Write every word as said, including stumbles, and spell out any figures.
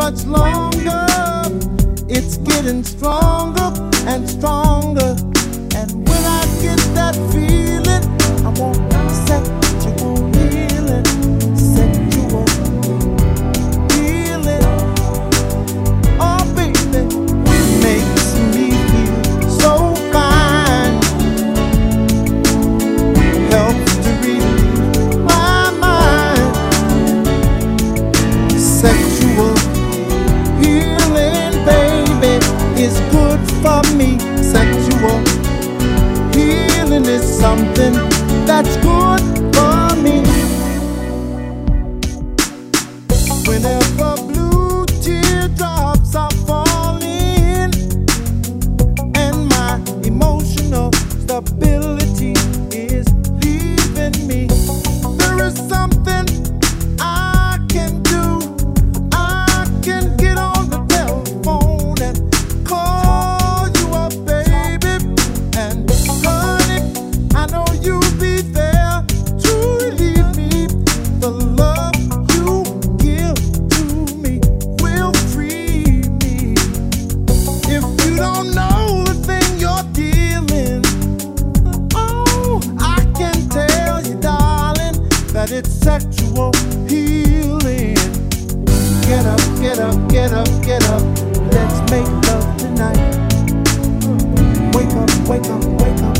much longer. It's getting stronger and stronger. And when I get that feeling, I want sexual healing, sexual healing. Oh, baby, makes me feel so fine. Helps to relieve my mind. Sexual healing, baby, is good for me. Sexual healing is something that's good for me. Whenever blue teardrops are falling and my emotional stability is leaving me, there is something I can do. I can get on the telephone and call you up, baby. And honey, I know you'll be there to relieve me. The love you give to me will free me. If you don't know the thing you're dealing, oh, I can tell you, darling, that it's sexual healing. Get up, get up, get up, get up. Let's make love tonight. Wake up, wake up, wake up.